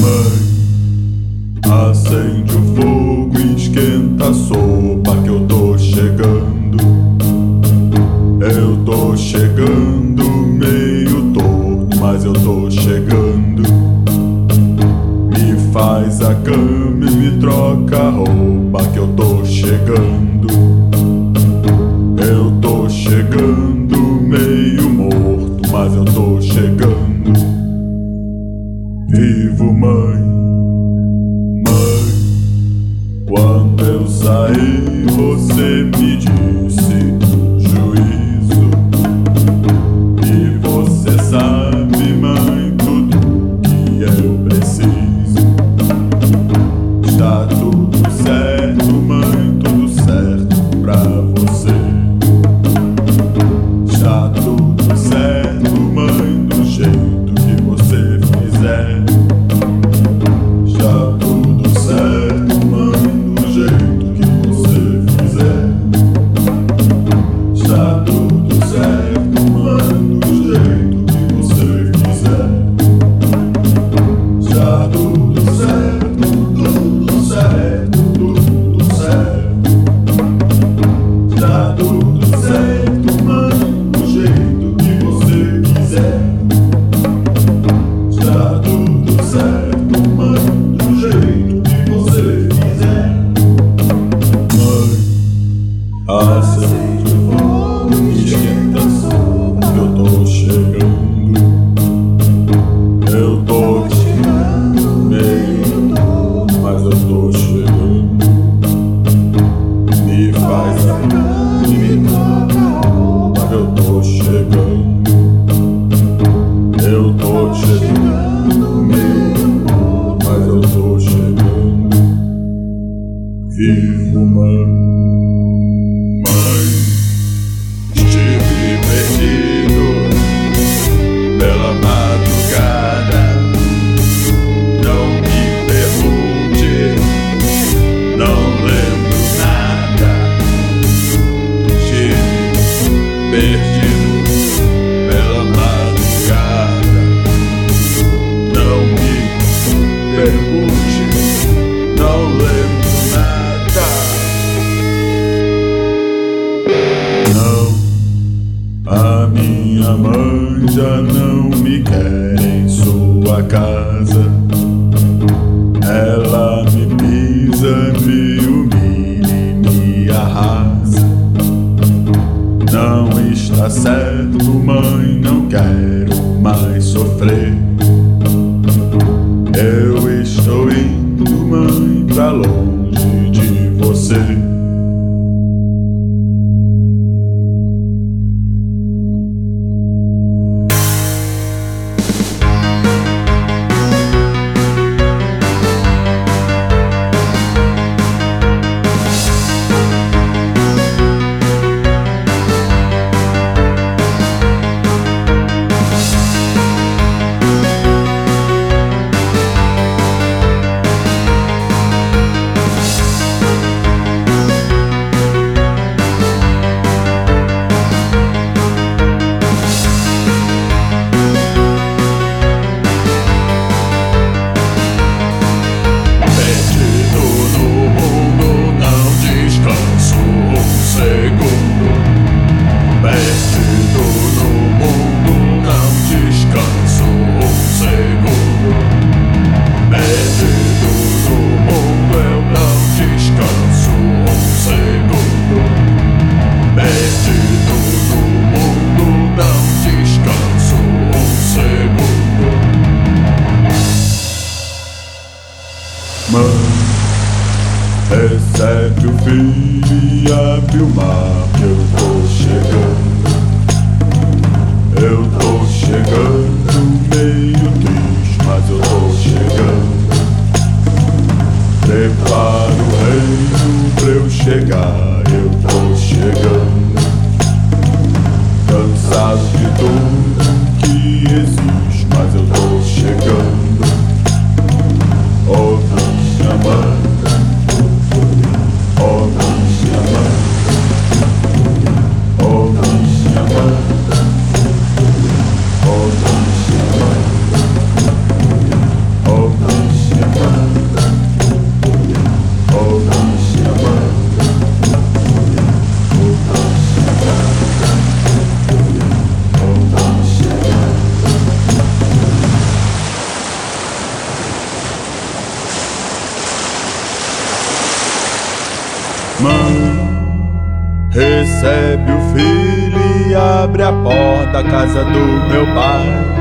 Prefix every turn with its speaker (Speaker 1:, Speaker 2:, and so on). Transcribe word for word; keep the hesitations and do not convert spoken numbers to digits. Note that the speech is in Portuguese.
Speaker 1: Acende o fogo e esquenta a sopa que eu tô chegando. Eu tô chegando meio torto, mas eu tô chegando. Me faz a cama e me troca a roupa que eu tô chegando. Eu tô chegando meio morto, mas eu tô chegando. Vivo, mãe. Quando eu saí, você me disse juízo. E você sabe, mãe, tudo que eu preciso. Está tudo certo, mãe, tudo certo pra você. Está tudo certo, mãe, do jeito que você fizer. Está tudo certo, mãe, do jeito que você fizer. Está tudo certo, mãe, do jeito que você quiser. Está tudo certo, tudo certo, tudo certo. Está tudo certo, mãe, do jeito que você quiser. Está tudo certo, mãe, do jeito que você quiser. Acende o fogo e esquenta a sopa que eu tô chegando. Eu tô chegando meio torto, mas eu tô chegando. Me faz a cama e me troca a roupa que eu tô chegando. Eu tô chegando meio torto, mas eu tô chegando. Vivo, mãe. Estive perdido pela madrugada. Não me pergunte, não lembro nada. Estive perdido pela madrugada. Não me pergunte, não lembro nada. Não, a minha mãe já não me quer em sua casa. Ela me pisa, me humilha e me arrasa. Não está certo, mãe, não quero mais sofrer. Eu estou indo, mãe, pra longe de você. Recebe o filho e abre o mar que eu tô chegando. Eu tô chegando meio triste, mas eu tô chegando. Prepara o reino pra eu chegar, eu tô chegando. Cansado de tudo que existe, mas eu tô chegando. Oh, minha mãe. Oh, minha mãe, oh, minha mãe, oh, minha mãe, oh, minha Mãe, recebe o filho e abre a porta da casa do meu pai.